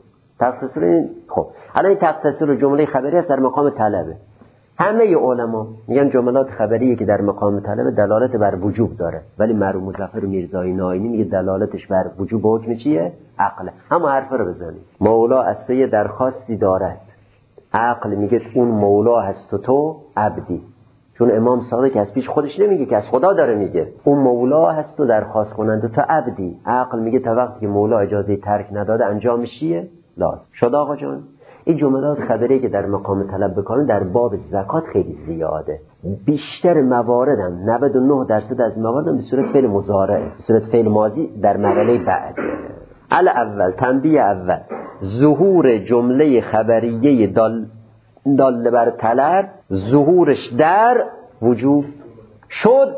A: خب الان این تغتسل جمله خبری است در مقام طلبه. همه علما میگن جملات خبریه که در مقام طلبه دلالت بر وجوب داره، ولی مرحوم مظفر میرزایی ناینی میگه دلالتش بر وجوب و حکم چیه؟ عقله. همون حرف رو بزنید. مولا از تو یه درخواستی دارد، عقل میگه اون مولا هست تو عبدی. چون امام صادق از پیش خودش نمیگه که از خدا داره میگه اون مولا هست تو درخواست کننده تو عبدی. عقل میگه تا وقتی که مولا اجازه ترک نداده انجامش چیه؟ لازم شد. آقا جان این جملات خبری که در مقام طلب بکنن در باب زکات خیلی زیاده. بیشتر مواردم 99% از مواردم به صورت فعل مضارع، به صورت فعل ماضی در مرحله بعد. اول تنبیه اول، ظهور جمله خبریه دال بر طلب، ظهورش در وجوب شد.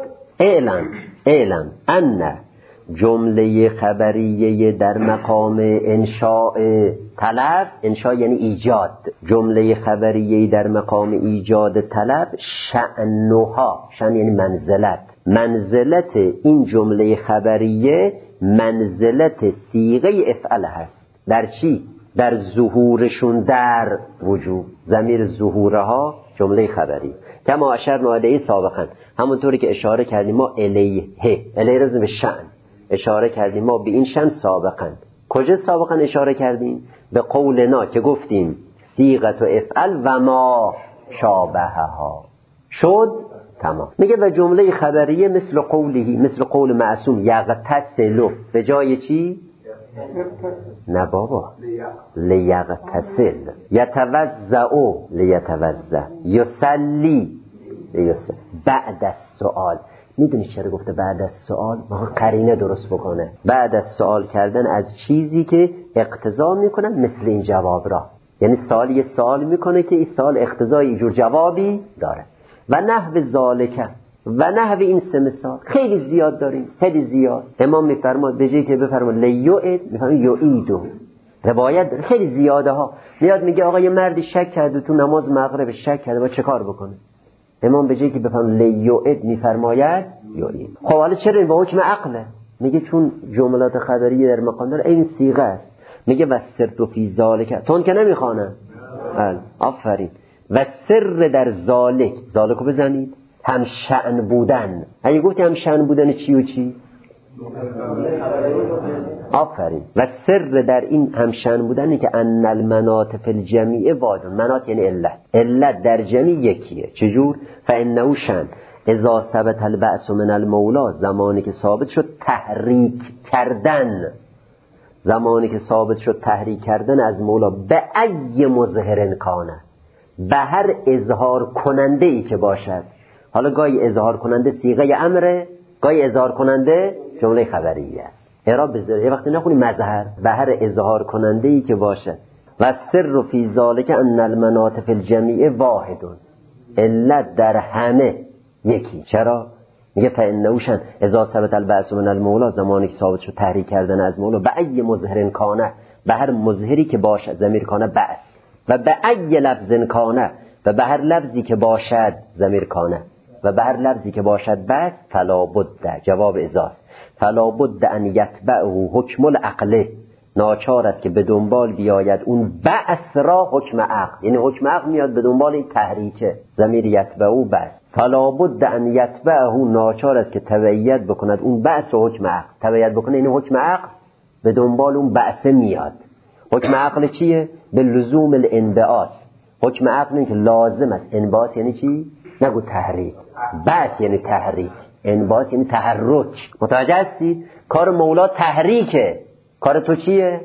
A: اعلم ان جمله خبریه در مقام انشاء طلب، انشاء یعنی ایجاد، جمله خبریه در مقام ایجاد طلب، شأنها، شأن یعنی منزلت این جمله خبریه منزلت صیغه افعل هست. در چی؟ در ظهورشون در وجوب. ضمیر ظهورها جمله خبری کما اشرنا الیه سابقا، همونطوری که اشاره کردیم ما الیه رزم به شأن اشاره کردیم ما به این شأن سابقا. کجا سابقا اشاره کردیم؟ به قولنا که گفتیم صیغه و افعل و ما شابهها شد تمام. میگه و جمله خبریه مثل قول معصوم یغتسل، به جای چی؟ نه بابا، لیغتسل، یتوضأ لیتوضأ، یصلی بعد از سؤال. میدونی چرا گفته بعد از سؤال؟ ما قرینه درست بکنه. بعد از سؤال کردن از چیزی که اقتضا میکنه مثل این جواب را، یعنی سوال یه سوال میکنه که این سوال اقتضای اینجور جوابی داره. و نحو ذالک و نحو این سه مثال خیلی زیاد داریم، خیلی زیاد. امام میفرماد به جایی که بفرماد لیعد میفرماد یعیدو. روایت خیلی زیاده ها. میاد میگه آقا یه مردی شک کرده تو نماز مغرب، شک کرده، با چه کار بکنه؟ امام به جایی که بفرماد لیعد میفرماید یعید. خب حالا چرا این با حکم عقله؟ میگه چون جملات خبریه در مقام داره این صیغه است. میگه و سر فی ذالک، تون که نمیخوانم. آفرین. و سر در ذالکو بزنید، هم شأن بودن. اگه گفتی هم شأن بودن چی و چی؟ آفرین. و سر در این هم شأن بودنی که ان المنات فی الجمیع واحد. منات یعنی علت در جمعی یکیه. چجور؟ فانه شأن اذا ثبت البعث من المولا، زمانی که ثابت شد تحریک کردن، زمانی که ثابت شد تحریک کردن از مولا، به ای مظهر کانه، به هر اظهار کننده ای که باشد. حالا گاهی اظهار کننده صیغه امره، گاهی اظهار کننده جمله خبریه است. اعراب بذاره یه وقتی نخونی مظهر، به هر اظهار کننده ای که باشد. و سر فی ذالک ان المنات فی الجمیع واحد، علت در همه یکی. چرا؟ میگه فانه شأن اذا ثبت البعث من المولا، زمانی که ثابت شد تحریک کردن از مولا، به ای مظهر کانه، به هر مظهری که باشد، ضمیر کانه بعث، و به ای لفظ کانه، و به هر لفظی که باشد، ضمیر کانه، و به هر لفظی که باشد بعث، فلا بد، جواب ازاست، فلا بد ان یتبعه حکم العقل، ناچار است که به دنبال بیاید اون بعث را حکم عقل، یعنی حکم عقل میاد به دنبال این تحریکه، ضمیر یتبعه بعث، فلا بد ان یتبعه، ناچار است که تبعیت بکند اون بعث و حکم عقل، تبعیت بکنه این حکم عقل به دنبال اون بعث میاد. حکم عقل چیه؟ به لزوم الانبعاث. حکم عقل این که لازم است. انبعاث یعنی چی؟ نگو تحریک. بعث یعنی تحریک، انبعاث یعنی تحرک. متوجه هستی؟ کار مولا تحریکه، کار تو چیه؟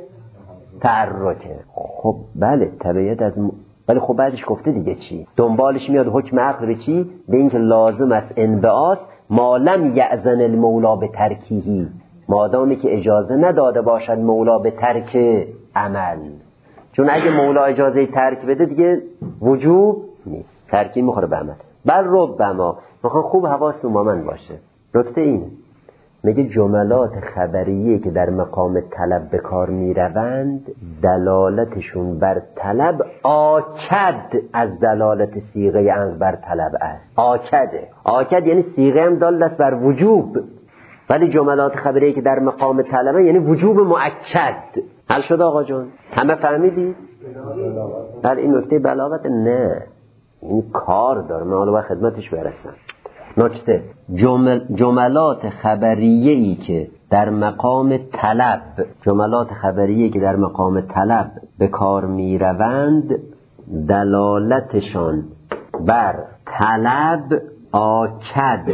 A: تحرکه. خب بله تبعیت از ولی خب بعدش گفته دیگه چی؟ دنبالش میاد حکم عقل به چی؟ به این که لازم است انبعاث، ما لم یأذن المولا به ترکیهی، مادامی که اجازه نداده باشد مولا به ترک عمل. چون اگه مولا اجازه ترک بده دیگه وجوب نیست، ترکی میخوره به عمل. بل ربما، میخوان خوب حواستون با من باشه. نکته اینه میگه جملات خبریه که در مقام طلب به کار میروند دلالتشون بر طلب آکد از دلالت صیغه امر بر طلب است. آکد یعنی صیغه هم دال است بر وجوب، ولی جملات خبریه که در مقام طلبه یعنی وجوب مؤکد. حل شد آقا جان؟ همه فهمیدید؟ در این نکته بلاغت نه، این کار داره، من حالا باید خدمتش برسم. نکته جملات خبریه‌ای که در مقام طلب، جملات خبریه‌ای که در مقام طلب به کار میروند دلالتشان بر طلب آکد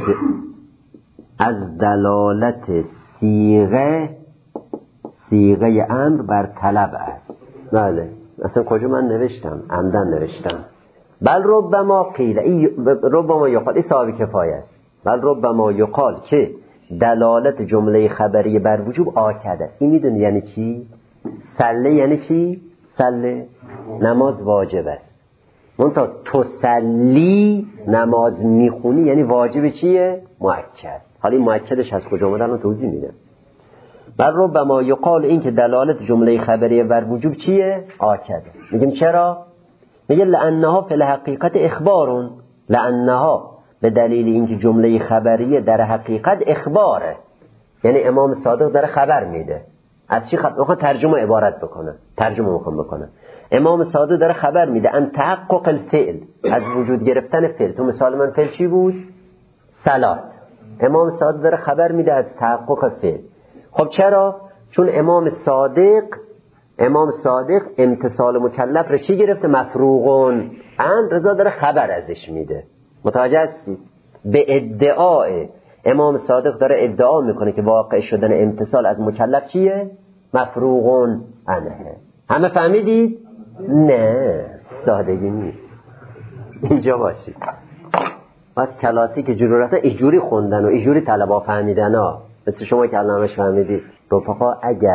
A: از دلالت صیغه امر بر طلب است. بله اصلا کجا من نوشتم؟ عمدن نوشتم. بل ربما قیل، ربما یقال، این صاحب کفایه است. بل ربما یقال که دلالت جمله خبری بر وجوب آکد است. این میدونی یعنی چی؟ سله یعنی چی؟ سله نماز واجب است. منتها تسلی نماز میخونی یعنی واجب چیه؟ مؤکد. حالا این مؤکدش از کجا اومدن رو توضیح میدم. بل ربما یقال، این که دلالت جمله خبری بر وجوب چیه؟ آکد. میگیم چرا؟ میگه لانها فی الحقیقت اخبارون، لانها به دلیل اینکه جمله خبریه در حقیقت اخباره، یعنی امام صادق داره خبر میده. از چی خبر؟ میخوام ترجمه عبارت بکنه، ترجمه میخوام بکنه. امام صادق داره خبر میده ان تحقق الفعل، از وجود گرفتن فعل. تو مثال من فعل چی بود؟ صلات. امام صادق داره خبر میده از تحقق فعل. خب چرا؟ چون امام صادق امتصال مکلف رو چی گرفته؟ مفروغون ان، رضا داره خبر ازش میده. متوجه هستی؟ به ادعای امام صادق داره ادعا میکنه که واقع شدن امتصال از مکلف چیه؟ مفروغون انه. همه فهمیدید؟ نه سادگی نیست. اینجا باشید. بس کلاسیک جرورت ایجوری خوندن و ایجوری طلبا فهمیدن ها، مثل شما که الان همش فهمیدید. رفقا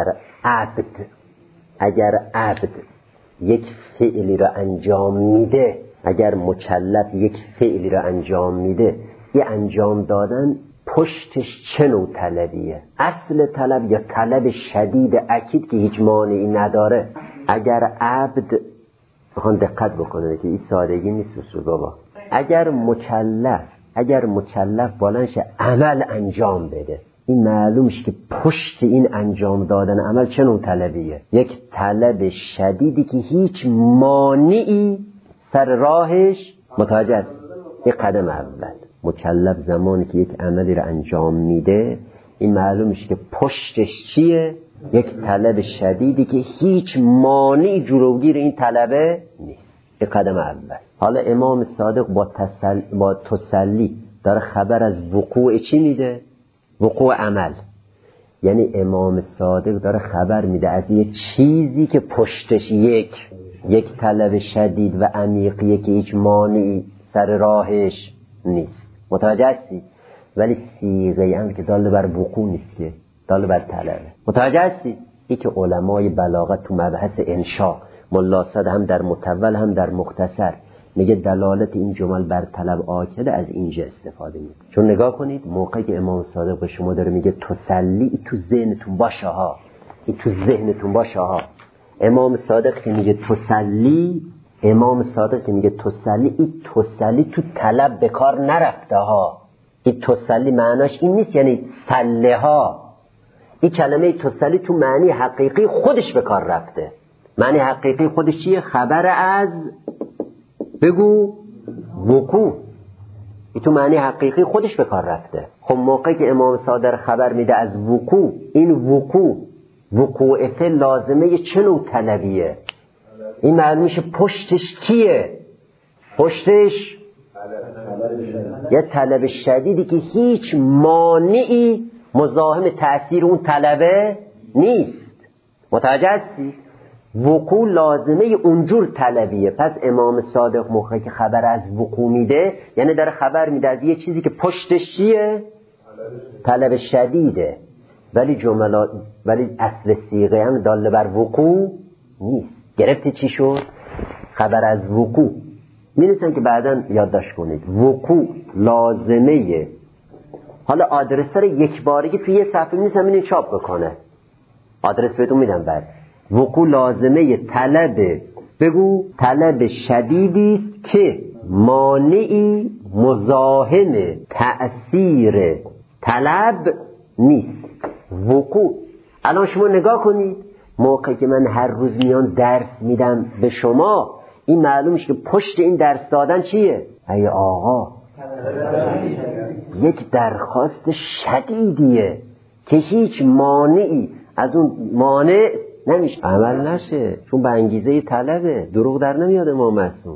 A: اگر عبد یک فعلی را انجام میده، اگر مکلف یک فعلی را انجام میده، یه انجام دادن پشتش چه نوع طلبیه؟ اصل طلب یا طلب شدید اکید که هیچ مانعی نداره؟ اگر عبد، بخوان دقت بکنه که این سادگی نیست رسول بابا، اگر مکلف بالنش عمل انجام بده، این معلومش که پشت این انجام دادن عمل چه نوع طلبیه؟ یک طلب شدیدی که هیچ مانعی سر راهش متوجه است. این قدم اول. مکلف زمانی که یک عملی رو انجام میده، این معلومش که پشتش چیه؟ یک طلب شدیدی که هیچ مانعی جلوگیر این طلبه نیست. این قدم اول. حالا امام صادق با تسلی داره خبر از وقوع چی میده؟ وقوع عمل. یعنی امام صادق داره خبر میده از یه چیزی که پشتش یک طلب شدید و عمیقیه که هیچ مانعی سر راهش نیست. متوجه هستی؟ ولی صیغه امر که دال بر وقوع نیست، که دال بر طلبه. متوجه هستی؟ این که علمای بلاغت تو مبحث انشاء ملا صد هم در مطول هم در مختصر میگه دلالت این جمل بر طلب آکده، از اینجا استفاده میکنه. چون نگاه کنید موقعی که امام صادق به شما داره میگه تسلی، این تو ذهنتون باشه ها، این تو ذهنتون باشه ها. امام صادق که میگه تسلی، این تسلی تو طلب به کار نرفته ها. این تسلی معناش این نیست یعنی سله ها. این کلمه تسلی تو معنی حقیقی خودش به کار رفته. معنی حقیقی خودش چیه؟ خبر از، بگو، وقوع. این تو معنی حقیقی خودش به کار رفته. خب موقعی که امام صادق خبر میده از وقوع، این وقوع فعل لازمه چه نوع طلبیه؟ این معلومش پشتش کیه؟ پشتش یه طلب شدیدی که هیچ مانعی مزاحم تأثیر اون طلبه نیست. متوجه هستی؟ وقوع لازمه اونجور طلبیه. پس امام صادق موقعی که خبر از وقوع میده، یعنی داره خبر میده از یه چیزی که پشتش چیه؟ طلب شدیده. ولی اصل صیغه هم داله بر وقوع نیست. گرفتی چی شد؟ خبر از وقوع. می‌نویسن که بعداً یادداشت کنید. وقوع لازمه، حالا آدرس رو یک بارگی توی یه صفحه می‌نویسن اینو چاپ بکنه. آدرس بهتون میدم بعد. وقوع لازمه طلب، بگو، طلب شدیدی است که مانعی مزاحم تأثیر طلب نیست. وقوع. الان شما نگاه کنید، موقعی که من هر روز میان درس میدم به شما، این معلومش که پشت این درس دادن چیه؟ ای آقا یک درخواست شدیدیه که هیچ مانعی از اون مانع نمیشه عمل نشه، چون به انگیزه طلبه. دروغ در نمیاد امام معصوم.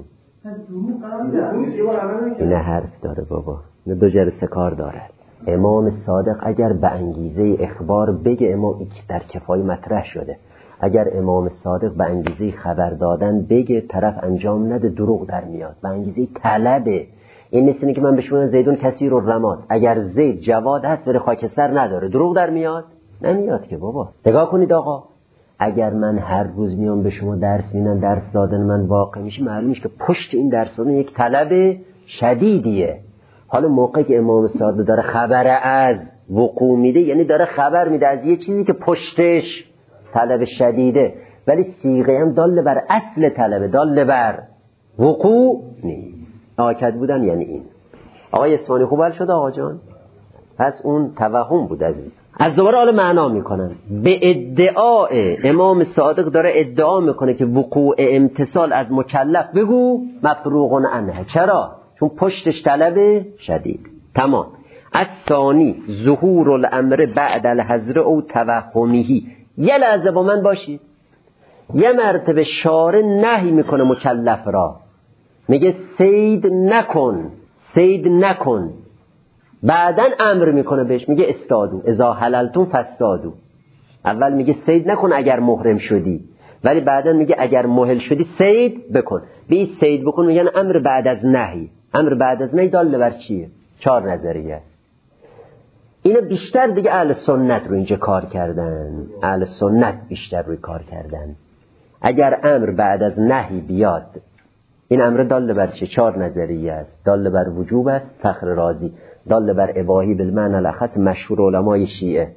A: این حرف داره بابا، این دو جلسه کار داره. امام صادق اگر به انگیزه اخبار بگه، امام در کفایه مطرح شده. اگر امام صادق به انگیزه خبر دادن بگه طرف انجام نده دروغ در میاد. به انگیزه طلبه. این مثل اینه که من بهشون زیدون کثیر الرماد، اگر زید جواد هست ولی خاکستر نداره دروغ در میاد؟ نمیاد که بابا. نگاه کنید آقا، اگر من هر روز میام به شما درس میدم، درس دادن من واقع میشه، معلوم میشه که پشت این درس دادن یک طلب شدیدیه. حالا موقعی که امام صادق داره خبر از وقوع میده، یعنی داره خبر میده از یه چیزی که پشتش طلب شدیده، ولی صیغه هم دال بر اصل طلب، دال بر وقوع نیست. آکد بودن یعنی این. آقای اصفهانی خوب حل شد آقا جان؟ پس اون توهم بود عزیز. از دوباره حالا معنا میکنن. به ادعای امام صادق داره ادعا میکنه که وقوع امتثال از مکلف بگو مفروغ عنه. چرا؟ چون پشتش طلب شدید. تمام. از ثانی ظهور الامر بعد الحظر او توهمیه. یه لحظه با من باشید. یه مرتبه شارع نهی میکنه مکلف را، میگه صید نکن، صید نکن. بعدن امر میکنه بهش، میگه استادو اذا حللتم فاستادو. اول میگه صید نکن اگر محرم شدی، ولی بعدن میگه اگر مهل شدی صید بکن. به صید بکن میگن امر بعد از نهی. امر بعد از نهی دال بر چیه؟ 4 نظریه است. اینو بیشتر دیگه اهل سنت رو اینجا کار کردن. اهل سنت بیشتر روی کار کردن. اگر امر بعد از نهی بیاد، این امر دال بر چه؟ 4 نظریه است. دال بر وجوب است، فخر رازی. دال بر اباحی بالمعنی الاخص مشهور علمای شیعه.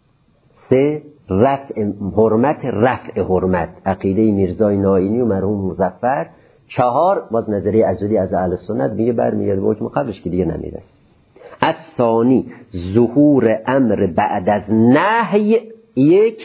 A: 3 رفع حرمت، رفع حرمت، عقیده میرزای نائینی و مرحوم مظفر. 4 باز نظریه ازلی از اهل سنت میگه برمیگرده به حکم قبلش که دیگه نمیرسه. از ثانی ظهور امر بعد از نهی 1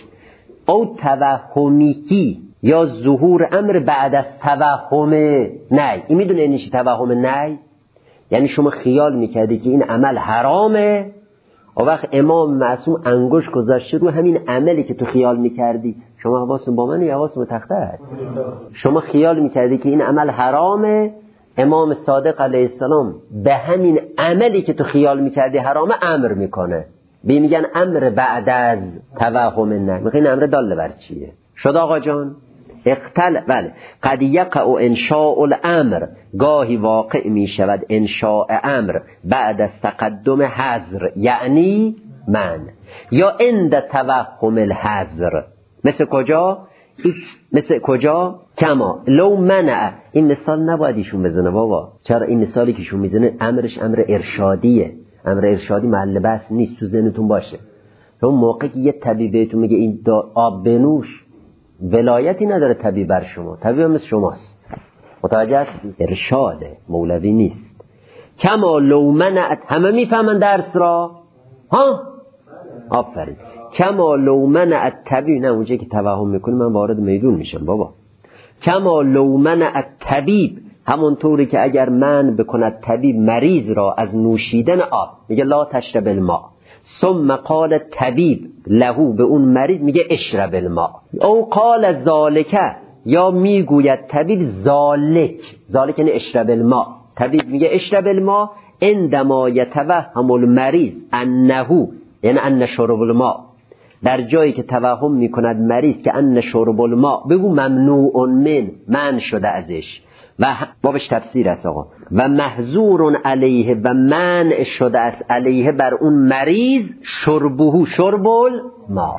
A: او توهمیکی، یا ظهور امر بعد از توهم نهی. این میدونه این چی توهم نهی؟ یعنی شما خیال میکردی که این عمل حرامه، و وقت امام معصوم انگشت گذاشته رو همین عملی که تو خیال میکردی. شما حواستون با من یا حواستون به تخته هست؟ شما خیال میکردی که این عمل حرامه، امام صادق علیه السلام به همین عملی که تو خیال میکردی حرامه امر میکنه. میگن امر بعد از توهم نه. میگن این امر دال بر چیه؟ شد آقا جان؟ بله. قد یقع انشاء الامر، گاهی واقع می شود انشاء امر بعد از تقدم حظر، یعنی من، یا عند توهم الحظر. مثل کجا؟ مثل کجا؟ کما لو منع. این مثال نباید ایشون بزنه بابا. چرا؟ این مثالی که ایشون میزنه امرش امر ارشادیه. امر ارشادی محل بحث نیست، تو ذهنتون باشه. اون موقع که یه طبیب بهتون میگه این آب بنوش، ولایتی نداره طبیب بر شما. طبیب مثل شماست. متوجه هستی؟ ارشاده، مولوی نیست. کما لو منعت. همه میفهمن درس را؟ ها؟ آفرین. کما لو منعت طبیب. نه اونجایی که توهم میکنی من وارد میدون میشم بابا. کما لو منعت طبیب، همونطوری که اگر من بکند طبیب مریض را از نوشیدن آب، میگه لا تشرب الماء، ثم قال طبیب لهو، به اون مریض میگه اشرب الماء. او قال ذالک، یا میگوید طبیب ذالک، ذالک یعنی اشرب الماء. طبیب میگه اشرب الماء عندما یتوهم المریض انه، یعنی ان شرب الماء، در جایی که توهم میکند مریض که ان شرب الماء، بگو ممنوع من شده ازش. و بابش تفسیر است آقا. و محظور علیه، و منع شده است علیه بر اون مریض شربه، شرب الماء.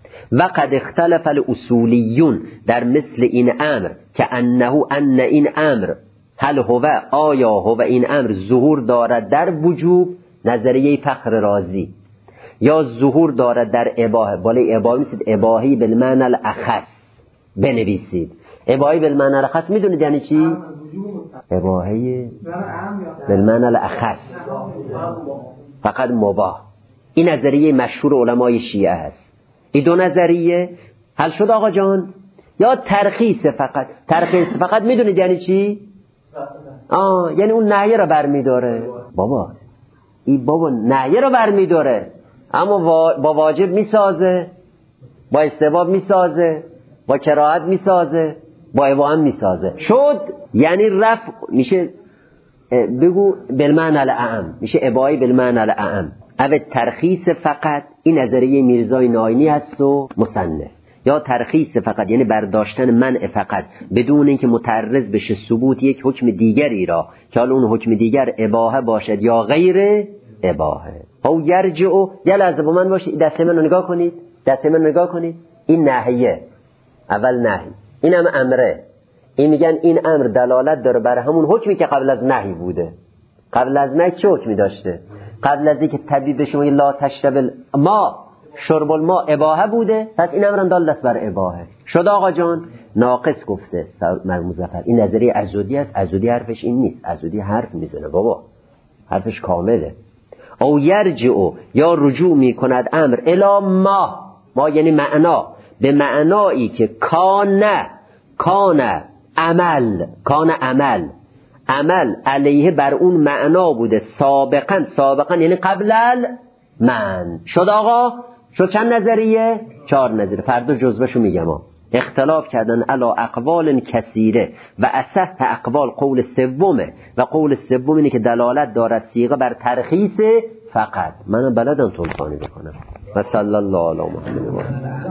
A: و قد اختلف الاصولیون در مثل این امر که انه، ان این امر، هل هو، آیا هو این امر ظهور دارد در وجوب، نظریه فخر رازی، یا ظهور دارد در اباحه. بالای اباحه میسید اباحی بالمعنی الاخص بنویسید. اباحی بالمعنی الاخص میدونید یعنی چی؟ اباحی بالمعنی الاخص، فقط مباح. این نظریه مشهور علمای شیعه است. این 2 نظریه حل شد آقا جان. یا ترخیص فقط. ترخیص فقط میدونید یعنی چی؟ یعنی اون نهیه رو برمیداره بابا. این بابا نهیه رو برمیداره، اما با واجب میسازه، با استحباب میسازه، با کراهت میسازه، با اباحه میسازه. شد یعنی رفع میشه، بگو بالمعنی الاعم، میشه اباحی بالمعنی الاعم. او ترخیص فقط. این نظریه میرزای نائینی هست و مصنف. یا ترخیص فقط یعنی برداشتن منع فقط بدون اینکه متعرض بشه ثبوت یک حکم دیگری را که حالا اون حکم دیگر اباحه باشد یا غیر اباحه. او یرجع، یه لحظه با من باشید، دست من رو نگاه کنید، دست من نگاه کنید. این نهیه، اول نهی، این هم امره. این میگن این امر دلالت داره بر همون حکمی که قبل از نهی بوده. قبل از نهی چه حکمی داشته؟ قبل از اینکه طبیب شما لا تشرب ما شرب الماء اباحه بوده، پس این امر دلالت بر اباحه. شد آقا جان؟ ناقص گفته مرحوم مظفر. این نظریه عزودی است. عزودی حرفش این نیست. عزودی حرف میزنه بابا، حرفش کامله. او یرجع، یا رجوع میکند امر الی ما یعنی معنا، به معنایی که کان عمل علیه بر اون معنا بوده سابقا یعنی قبل من. شد آقا؟ شد چند نظریه؟ 4 نظریه. فردا جزوهشو میگم. اختلاف کردن علا اقوال کثیره و اصح اقوال قول سومه و قول سوم اینه که دلالت دارد صیغه بر ترخیص فقط. منم بلدم تلخانی بکنم. و صلی الله علی محمد.